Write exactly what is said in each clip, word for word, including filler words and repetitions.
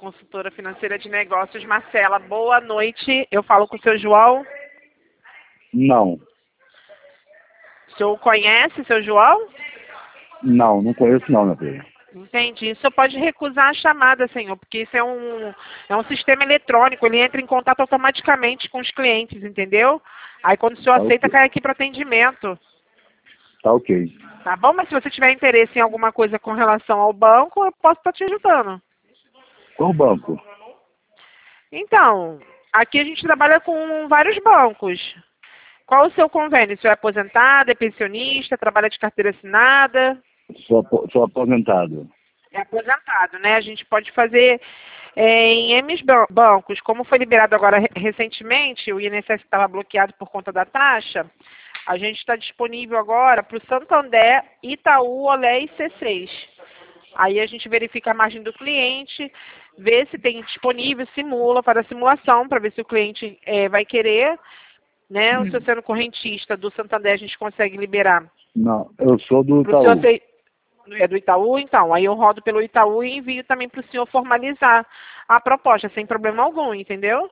consultora financeira de negócios, Marcela. Boa noite. Eu falo com o seu João. Não. O senhor conhece o seu João? Não, não conheço não, meu filho. Entendi. O senhor pode recusar a chamada, senhor, porque isso é um, é um sistema eletrônico, ele entra em contato automaticamente com os clientes, entendeu? Aí quando o senhor Tá aceita, ok. cai aqui para atendimento. Tá ok. Tá bom? Mas se você tiver interesse em alguma coisa com relação ao banco, eu posso estar te ajudando. Qual banco? Então, aqui a gente trabalha com vários bancos. Qual o seu convênio? O senhor é aposentado, é pensionista, trabalha de carteira assinada? Sou, apo- sou aposentado. É aposentado, né? A gente pode fazer é, em M bancos. Como foi liberado agora re- recentemente, o I N S S estava bloqueado por conta da taxa, a gente está disponível agora para o Santander, Itaú, Olé e C seis. Aí a gente verifica a margem do cliente, vê se tem disponível, simula, faz a simulação para ver se o cliente é, vai querer, né? O seu sendo correntista do Santander, a gente consegue liberar. Não, eu sou do Para o senhor Itaú. ser, é do Itaú, então. Aí eu rodo pelo Itaú e envio também para o senhor formalizar a proposta, sem problema algum, entendeu?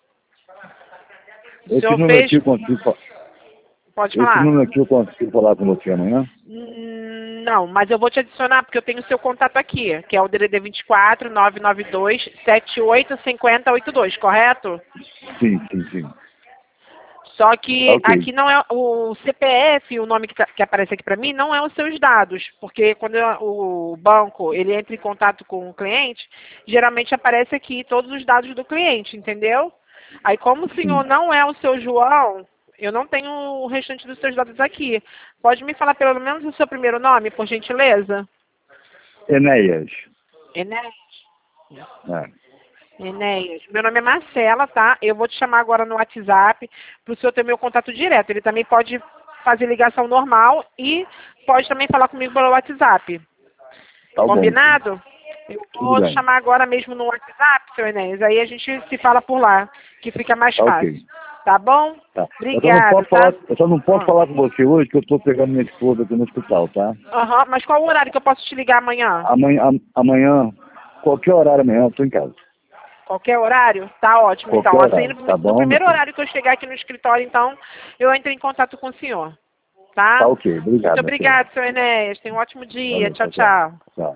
O Esse senhor número fez... aqui eu consigo, fa- Pode esse falar. número aqui eu consigo falar com você amanhã? Hum, Não, mas eu vou te adicionar porque eu tenho o seu contato aqui, que é o D D D vinte e quatro, nove nove dois, sete oito cinco zero oito dois, correto? Sim, sim, sim. Só Tá que ok. aqui não é o C P F, o nome que, tá- que aparece aqui para mim, não é os seus dados, porque quando eu- o banco ele entra em contato com o cliente, geralmente aparece aqui todos os dados do cliente, entendeu? Aí como o senhor Sim. não é o seu João, eu não tenho o restante dos seus dados aqui. Pode me falar pelo menos o seu primeiro nome, por gentileza? Enéas. Enéas. É. Enéas. Meu nome é Marcela, tá? Eu vou te chamar agora no WhatsApp para o senhor ter meu contato direto. Ele também pode fazer ligação normal e pode também falar comigo pelo WhatsApp. Tá bom. Combinado? Eu Tudo vou bem. chamar agora mesmo no WhatsApp, seu Enéas. Aí a gente se fala por lá, que fica mais Tá fácil. ok. Tá bom? Tá. Eu só não Obrigado, posso tá? falar, eu só não posso Ah. falar com você hoje que eu tô pegando minha esposa aqui no hospital, tá? Aham, mas qual o horário que eu posso te ligar amanhã? Amanhã, am- amanhã, qualquer horário amanhã, eu tô em casa. Qualquer horário? Tá ótimo, Qualquer então. Assim, horário. no, Tá no bom, meu primeiro filho? horário que eu chegar aqui no escritório, então, eu entro em contato com o senhor. Tá Tá? ok. Muito Obrigado, meu filho. obrigada, seu Enéas. Tenha um ótimo dia. Valeu, Tchau, tchau, tchau. tchau. Tchau.